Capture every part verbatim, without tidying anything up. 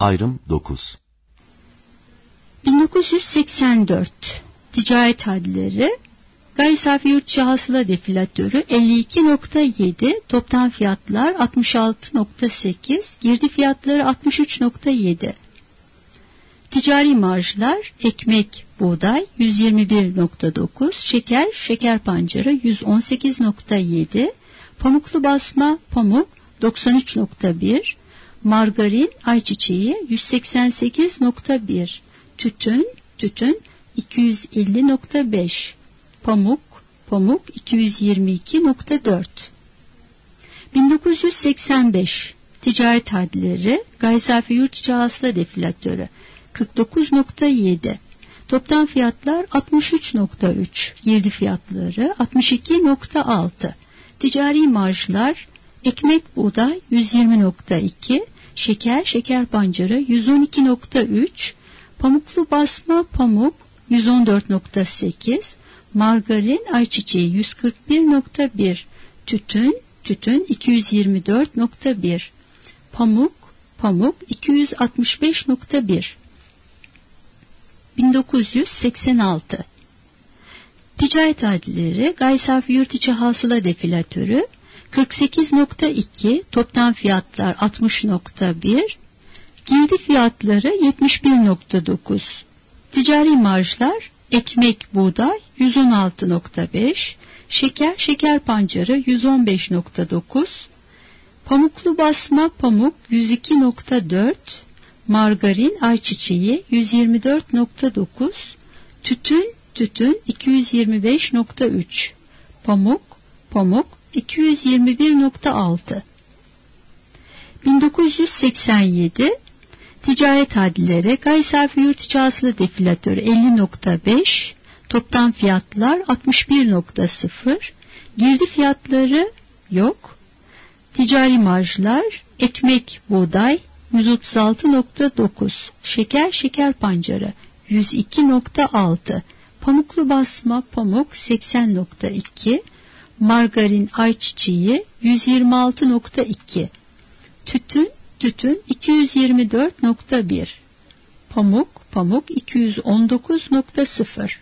Ayrım dokuz. bin dokuz yüz seksen dört Ticaret hadleri, gayri safi yurt içi hasıla defilatörü elli iki nokta yedi, toptan fiyatlar altmış altı nokta sekiz, girdi fiyatları altmış üç nokta yedi. Ticari marjlar, ekmek, buğday yüz yirmi bir nokta dokuz, şeker, şeker pancarı yüz on sekiz nokta yedi, pamuklu basma, pamuk doksan üç nokta bir, margarin, ayçiçeği yüz seksen sekiz nokta bir, tütün, tütün iki yüz elli nokta beş, pamuk, pamuk iki yüz yirmi iki nokta dört. bin dokuz yüz seksen beş Ticaret hadleri, gayri safi yurt içi hasıla defilatörü kırk dokuz nokta yedi, toptan fiyatlar altmış üç nokta üç, girdi fiyatları altmış iki nokta altı, ticari marjlar, ekmek, buğday yüz yirmi nokta iki, şeker, şeker pancarı yüz on iki nokta üç, pamuklu basma, pamuk yüz on dört nokta sekiz, margarin, ayçiçeği yüz kırk bir nokta bir, tütün, tütün iki yüz yirmi dört nokta bir, pamuk, pamuk iki yüz altmış beş nokta bir. bin dokuz yüz seksen altı Ticaret hadleri, gayri safi yurt içi hasıla defilatörü kırk sekiz nokta iki, toptan fiyatlar altmış nokta bir, girdi fiyatları yetmiş bir nokta dokuz, ticari marjlar, ekmek, buğday yüz on altı nokta beş, şeker, şeker pancarı yüz on beş nokta dokuz, pamuklu basma, pamuk yüz iki nokta dört, margarin, ayçiçeği yüz yirmi dört nokta dokuz, tütün, tütün iki yüz yirmi beş nokta üç, pamuk, pamuk iki yüz yirmi bir nokta altı. bin dokuz yüz seksen yedi Ticaret hadleri, gayri safi yurt içi hasıla defilatörü elli nokta beş, toptan fiyatlar altmış bir nokta sıfır, girdi fiyatları yok, ticari marjlar, ekmek, buğday yüz otuz altı nokta dokuz, şeker, şeker pancarı yüz iki nokta altı, pamuklu basma, pamuk seksen nokta iki, margarin, ayçiçeği yüz yirmi altı nokta iki, tütün, tütün iki yüz yirmi dört nokta bir, pamuk, pamuk iki yüz on dokuz nokta sıfır.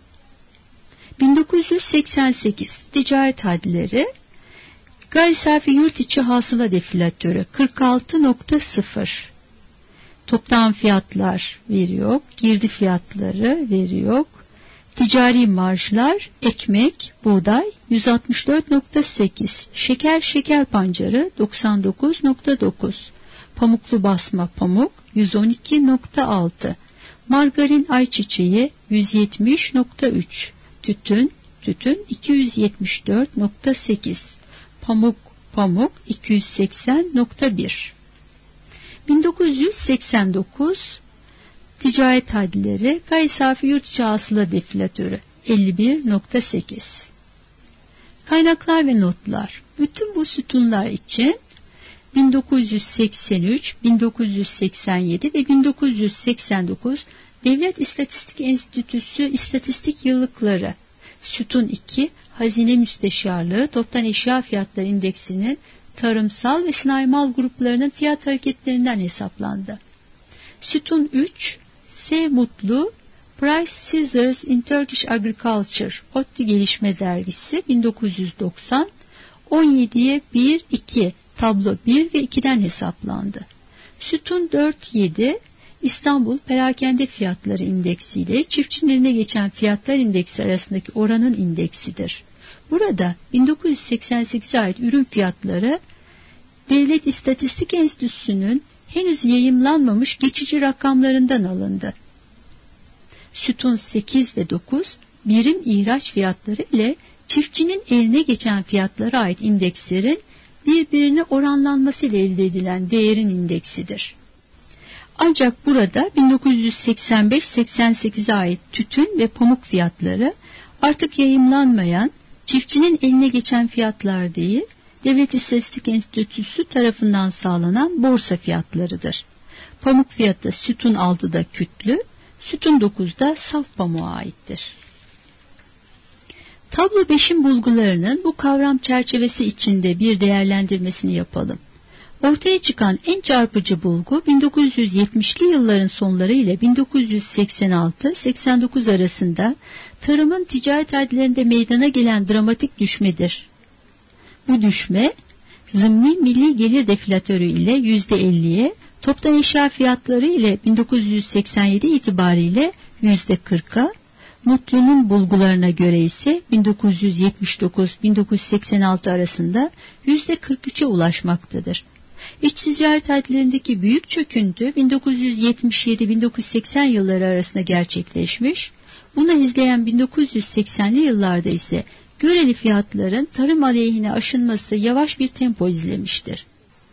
bin dokuz yüz seksen sekiz Ticaret hadleri, gayri safi yurt içi hasıla defilatörü kırk altı nokta sıfır, toptan fiyatlar veri yok, girdi fiyatları veri yok, ticari marjlar, ekmek, buğday yüz altmış dört nokta sekiz, şeker, şeker pancarı doksan dokuz nokta dokuz, pamuklu basma, pamuk yüz on iki nokta altı, margarin, ayçiçeği yüz yetmiş nokta üç, tütün, tütün iki yüz yetmiş dört nokta sekiz, pamuk, pamuk iki yüz seksen nokta bir. bin dokuz yüz seksen dokuz Ticaret hadleri, gayri safi yurt içi hasıla defilatörü elli bir nokta sekiz. Kaynaklar ve notlar. Bütün bu sütunlar için bin dokuz yüz seksen üç, bin dokuz yüz seksen yedi ve bin dokuz yüz seksen dokuz Devlet İstatistik Enstitüsü İstatistik Yıllıkları, sütun iki, Hazine Müsteşarlığı toptan eşya fiyatları indeksinin tarımsal ve sanayi mal gruplarının fiyat hareketlerinden hesaplandı. Sütun üç, S. Mutlu, Price Scissors in Turkish Agriculture, ODTÜ Gelişme Dergisi bin dokuz yüz doksan, on yediye bir iki, tablo bir ve ikiden hesaplandı. Sütun dört yedi, İstanbul Perakende Fiyatları İndeksi ile çiftçinin eline geçen fiyatlar indeksi arasındaki oranın indeksidir. Burada bin dokuz yüz seksen sekize ait ürün fiyatları Devlet İstatistik Enstitüsü'nün henüz yayımlanmamış geçici rakamlarından alındı. Sütun sekiz ve dokuz birim ihraç fiyatları ile çiftçinin eline geçen fiyatlara ait indekslerin birbirine oranlanması ile elde edilen değerin indeksidir. Ancak burada bin dokuz yüz seksen beş seksen sekize ait tütün ve pamuk fiyatları artık yayımlanmayan, çiftçinin eline geçen fiyatlar değil, Devlet İstatistik Enstitüsü tarafından sağlanan borsa fiyatlarıdır. Pamuk fiyatı sütun altıda kütlü, sütun dokuzda saf pamuğa aittir. Tablo beşin bulgularının bu kavram çerçevesi içinde bir değerlendirmesini yapalım. Ortaya çıkan en çarpıcı bulgu bin dokuz yüz yetmişli yılların sonları ile bin dokuz yüz seksen altı seksen dokuz arasında tarımın ticaret hadlerinde meydana gelen dramatik düşmedir. Bu düşme zımni milli gelir deflatörü ile yüzde elliye, toptan eşya fiyatları ile bin dokuz yüz seksen yedi itibariyle yüzde kırka, Mutlu'nun bulgularına göre ise bin dokuz yüz yetmiş dokuz bin dokuz yüz seksen altı arasında yüzde kırk üçe ulaşmaktadır. İç ticaret hadlerindeki büyük çöküntü bin dokuz yüz yetmiş yedi bin dokuz yüz seksen yılları arasında gerçekleşmiş. Buna izleyen bin dokuz yüz seksenli yıllarda ise göreli fiyatların tarım aleyhine aşınması yavaş bir tempo izlemiştir.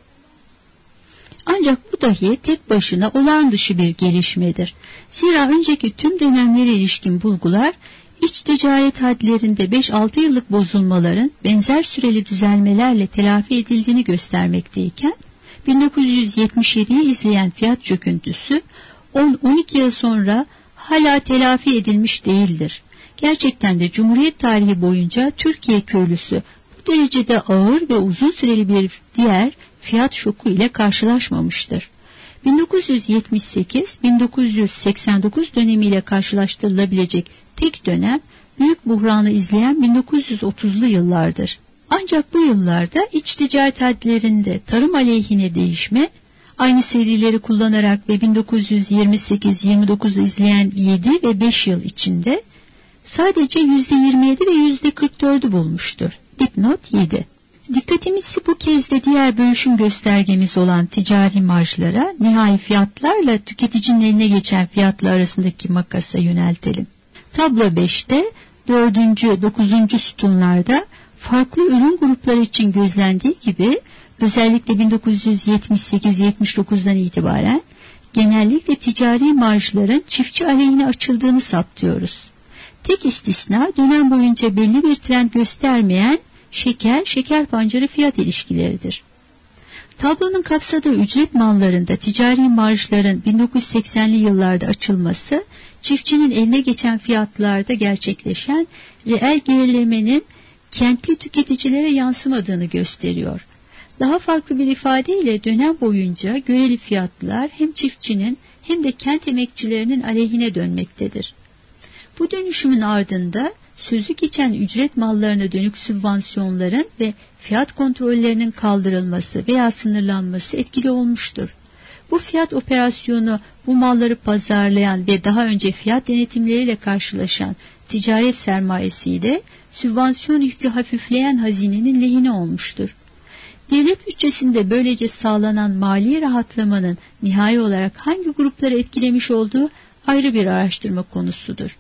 Ancak bu dahi tek başına olağan dışı bir gelişmedir. Zira önceki tüm dönemlere ilişkin bulgular iç ticaret hadlerinde beş altı yıllık bozulmaların benzer süreli düzelmelerle telafi edildiğini göstermekteyken bin dokuz yüz yetmiş yediyi izleyen fiyat çöküntüsü on on iki yıl sonra hala telafi edilmiş değildir. Gerçekten de Cumhuriyet tarihi boyunca Türkiye köylüsü bu derecede ağır ve uzun süreli bir diğer fiyat şoku ile karşılaşmamıştır. bin dokuz yüz yetmiş sekiz bin dokuz yüz seksen dokuz dönemiyle karşılaştırılabilecek tek dönem büyük buhranı izleyen bin dokuz yüz otuzlu yıllardır. Ancak bu yıllarda iç ticaret hadlerinde tarım aleyhine değişme, aynı serileri kullanarak ve bin dokuz yüz yirmi sekiz yirmi dokuzu izleyen yedi ve beş yıl içinde sadece yüzde yirmi yedi ve yüzde kırk dördü bulmuştur. Dipnot yedi. Dikkatimizi bu kez de diğer bölüşüm göstergemiz olan ticari marjlara, nihai fiyatlarla tüketicinin eline geçen fiyatlar arasındaki makasa yöneltelim. Tablo beşte dördüncü dokuzuncu sütunlarda farklı ürün grupları için gözlendiği gibi özellikle bin dokuz yüz yetmiş sekiz yetmiş dokuzdan itibaren genellikle ticari marjların çiftçi aleyhine açıldığını saptıyoruz. Tek istisna dönem boyunca belli bir trend göstermeyen şeker, şeker pancarı fiyat ilişkileridir. Tablonun kapsadığı ücret mallarında ticari marjların bin dokuz yüz seksenli yıllarda açılması, çiftçinin eline geçen fiyatlarda gerçekleşen reel gerilemenin kentli tüketicilere yansımadığını gösteriyor. Daha farklı bir ifadeyle dönem boyunca göreli fiyatlar hem çiftçinin hem de kent emekçilerinin aleyhine dönmektedir. Bu dönüşümün ardında sözü geçen ücret mallarına dönük sübvansiyonların ve fiyat kontrollerinin kaldırılması veya sınırlanması etkili olmuştur. Bu fiyat operasyonu bu malları pazarlayan ve daha önce fiyat denetimleriyle karşılaşan ticaret sermayesiyle sübvansiyon yükü hafifleyen hazinenin lehine olmuştur. Devlet bütçesinde böylece sağlanan mali rahatlamanın nihai olarak hangi grupları etkilemiş olduğu ayrı bir araştırma konusudur.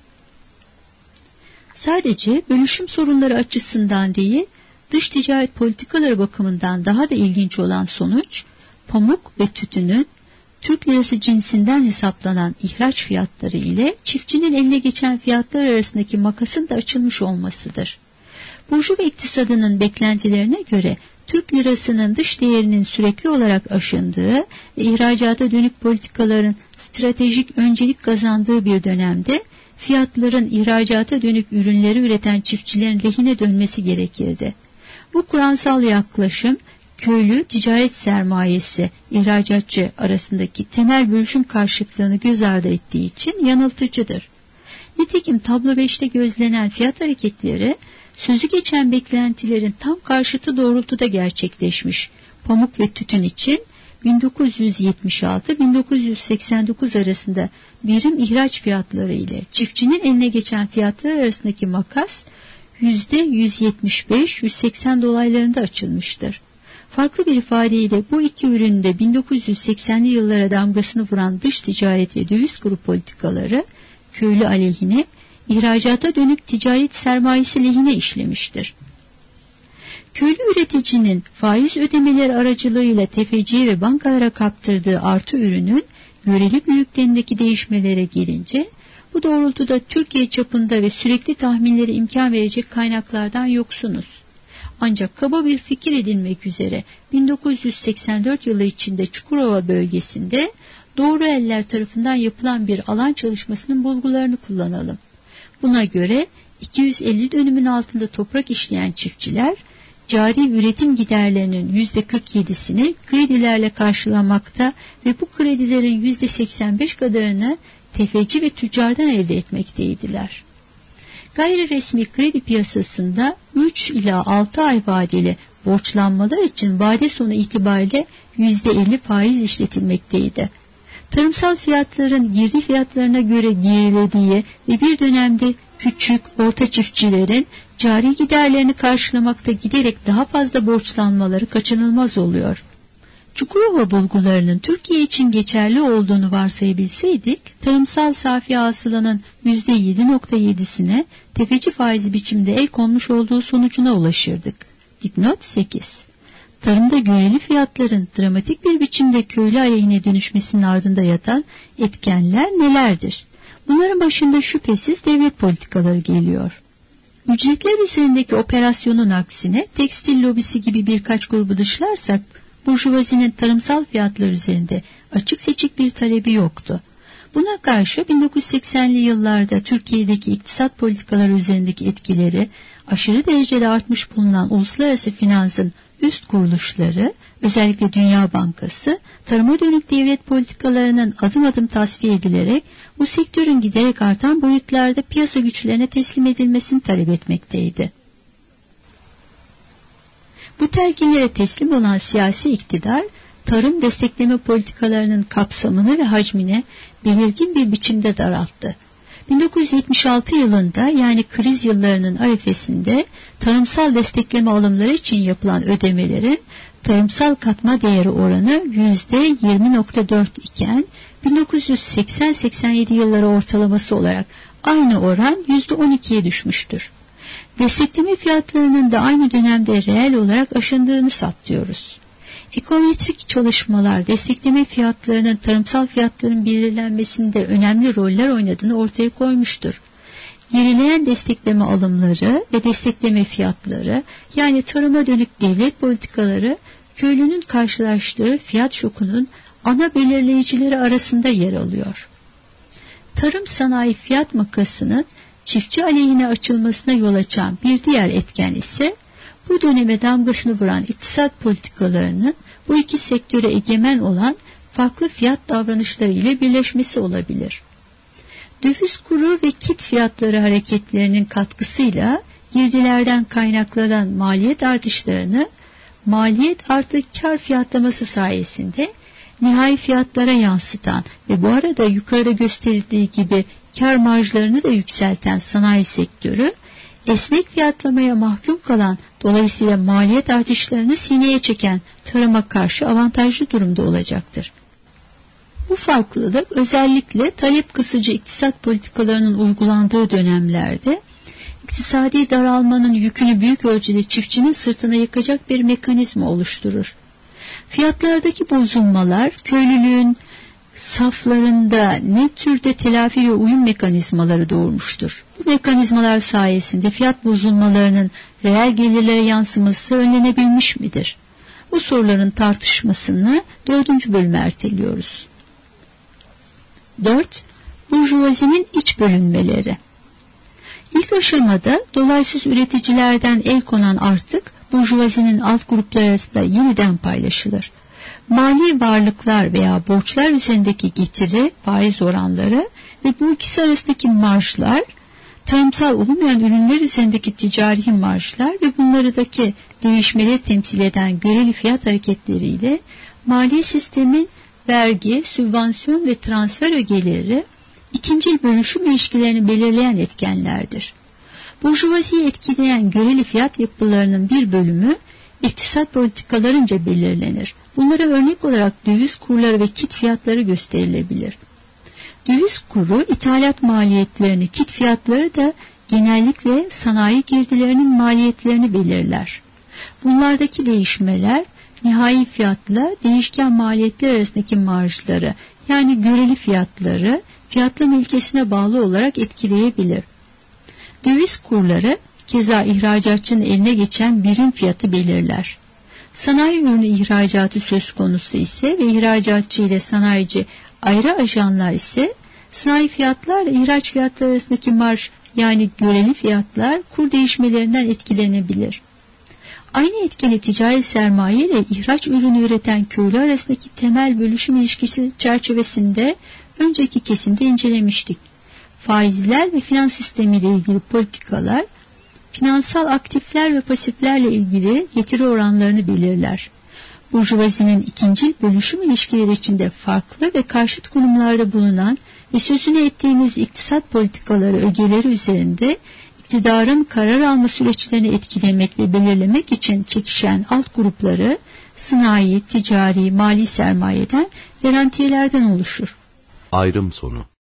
Sadece bölüşüm sorunları açısından değil, dış ticaret politikaları bakımından daha da ilginç olan sonuç, pamuk ve tütünün Türk lirası cinsinden hesaplanan ihraç fiyatları ile çiftçinin eline geçen fiyatlar arasındaki makasın da açılmış olmasıdır. Burjuva iktisadının beklentilerine göre Türk lirasının dış değerinin sürekli olarak aşındığı ve ihracata dönük politikaların stratejik öncelik kazandığı bir dönemde fiyatların ihracata dönük ürünleri üreten çiftçilerin lehine dönmesi gerekirdi. Bu kuramsal yaklaşım köylü ticaret sermayesi ihracatçı arasındaki temel bölüşüm karşıtlığını göz ardı ettiği için yanıltıcıdır. Nitekim tablo beşte gözlenen fiyat hareketleri sözü geçen beklentilerin tam karşıtı doğrultuda gerçekleşmiş. Pamuk ve tütün için bin dokuz yüz yetmiş altı bin dokuz yüz seksen dokuz arasında birim ihraç fiyatları ile çiftçinin eline geçen fiyatlar arasındaki makas yüzde yüz yetmiş beş yüz seksen dolaylarında açılmıştır. Farklı bir ifadeyle bu iki üründe bin dokuz yüz seksenli yıllara damgasını vuran dış ticaret ve döviz kuru politikaları köylü aleyhine, ihracata dönük ticaret sermayesi lehine işlemiştir. Köylü üreticinin faiz ödemeleri aracılığıyla tefeciye ve bankalara kaptırdığı artı ürünün göreli büyüklüğündeki değişmelere gelince, bu doğrultuda Türkiye çapında ve sürekli tahminlere imkan verecek kaynaklardan yoksunuz. Ancak kaba bir fikir edinmek üzere bin dokuz yüz seksen dört yılı içinde Çukurova bölgesinde doğru eller tarafından yapılan bir alan çalışmasının bulgularını kullanalım. Buna göre iki yüz elli dönümün altında toprak işleyen çiftçiler cari üretim giderlerinin yüzde kırk yedisini kredilerle karşılamakta ve bu kredilerin yüzde seksen beş kadarını tefeci ve tüccardan elde etmekteydiler. Gayri resmi kredi piyasasında üç ila altı ay vadeli borçlanmalar için vade sonu itibariyle yüzde elli faiz işletilmekteydi. Tarımsal fiyatların girdi fiyatlarına göre gerilediği ve bir dönemde küçük, orta çiftçilerin cari giderlerini karşılamakta giderek daha fazla borçlanmaları kaçınılmaz oluyor. Çukurova bulgularının Türkiye için geçerli olduğunu varsayabilseydik, tarımsal safi hasılanın yüzde yedi nokta yedisine tefeci faizi biçimde el konmuş olduğu sonucuna ulaşırdık. Dipnot sekiz. Tarımda göreli fiyatların dramatik bir biçimde köylü aleyhine dönüşmesinin ardında yatan etkenler nelerdir? Bunların başında şüphesiz devlet politikaları geliyor. Ücretler üzerindeki operasyonun aksine tekstil lobisi gibi birkaç grubu dışlarsak, burjuvazinin tarımsal fiyatlar üzerinde açık seçik bir talebi yoktu. Buna karşı bin dokuz yüz seksenli yıllarda Türkiye'deki iktisat politikaları üzerindeki etkileri aşırı derecede artmış bulunan uluslararası finansın üst kuruluşları, özellikle Dünya Bankası, tarıma dönük devlet politikalarının adım adım tasfiye edilerek bu sektörün giderek artan boyutlarda piyasa güçlerine teslim edilmesini talep etmekteydi. Bu telkinlere teslim olan siyasi iktidar, tarım destekleme politikalarının kapsamını ve hacmini belirgin bir biçimde daralttı. bin dokuz yüz yetmiş altı yılında, yani kriz yıllarının arifesinde, tarımsal destekleme alımları için yapılan ödemelerin tarımsal katma değeri oranı yüzde yirmi nokta dört iken, bin dokuz yüz seksen seksen yedi yılları ortalaması olarak aynı oran yüzde on ikiye düşmüştür. Destekleme fiyatlarının da aynı dönemde reel olarak aşındığını saptıyoruz. Ekonometrik çalışmalar destekleme fiyatlarının tarımsal fiyatların belirlenmesinde önemli roller oynadığını ortaya koymuştur. Gerileyen destekleme alımları ve destekleme fiyatları, yani tarıma dönük devlet politikaları, köylünün karşılaştığı fiyat şokunun ana belirleyicileri arasında yer alıyor. Tarım sanayi fiyat makasının çiftçi aleyhine açılmasına yol açan bir diğer etken ise bu döneme damgasını vuran iktisat politikalarının bu iki sektöre egemen olan farklı fiyat davranışları ile birleşmesi olabilir. Döviz kuru ve kit fiyatları hareketlerinin katkısıyla girdilerden kaynaklanan maliyet artışlarını maliyet artı kar fiyatlaması sayesinde nihai fiyatlara yansıtan ve bu arada yukarıda gösterildiği gibi kar marjlarını da yükselten sanayi sektörü, esnek fiyatlamaya mahkum kalan, dolayısıyla maliyet artışlarını sineye çeken tarıma karşı avantajlı durumda olacaktır. Bu farklılık özellikle talep kısıcı iktisat politikalarının uygulandığı dönemlerde iktisadi daralmanın yükünü büyük ölçüde çiftçinin sırtına yıkacak bir mekanizma oluşturur. Fiyatlardaki bozulmalar köylülüğün saflarında ne türde telafi ve uyum mekanizmaları doğurmuştur. Bu mekanizmalar sayesinde fiyat bozulmalarının reel gelirlere yansıması önlenebilmiş midir? Bu soruların tartışmasını dördüncü bölüme erteliyoruz. dört. Burjuvazinin iç bölünmeleri. İlk aşamada dolaysız üreticilerden el konan artık burjuvazinin alt grupları arasında yeniden paylaşılır. Mali varlıklar veya borçlar üzerindeki getiri, faiz oranları ve bu ikisi arasındaki marjlar, tarımsal olmayan ürünler üzerindeki ticari marjlar ve bunlardaki değişmeleri temsil eden göreli fiyat hareketleriyle mali sistemin vergi, sübvansiyon ve transfer ögeleri ikincil bölüşüm ilişkilerini belirleyen etkenlerdir. Burjuvaziyi etkileyen göreli fiyat yapılarının bir bölümü iktisat politikalarınca belirlenir. Bunlara örnek olarak döviz kurları ve kit fiyatları gösterilebilir. Döviz kuru ithalat maliyetlerini, kit fiyatları da genellikle sanayi girdilerinin maliyetlerini belirler. Bunlardaki değişmeler nihai fiyatla değişken maliyetler arasındaki marjları, yani göreli fiyatları fiyatlama ilkesine bağlı olarak etkileyebilir. Döviz kurları keza ihracatçının eline geçen birim fiyatı belirler. Sanayi ürünü ihracatı söz konusu ise ve ihracatçı ile sanayici ayrı ajanlar ise sanayi fiyatlarla ihraç fiyatları arasındaki marj, yani göreli fiyatlar kur değişmelerinden etkilenebilir. Aynı etkili ticari sermaye ile ihraç ürünü üreten köylü arasındaki temel bölüşüm ilişkisi çerçevesinde önceki kesimde incelemiştik. Faizler ve finans sistemi ile ilgili politikalar, finansal aktifler ve pasiflerle ilgili getiri oranlarını belirler. Burjuvazinin ikincil bölüşüm ilişkileri içinde farklı ve karşıt konumlarda bulunan ve sözünü ettiğimiz iktisat politikaları ögeleri üzerinde iktidarın karar alma süreçlerini etkilemek ve belirlemek için çekişen alt grupları sanayi, ticari, mali sermayeden ve rantiyelerden oluşur. Ayrım sonu.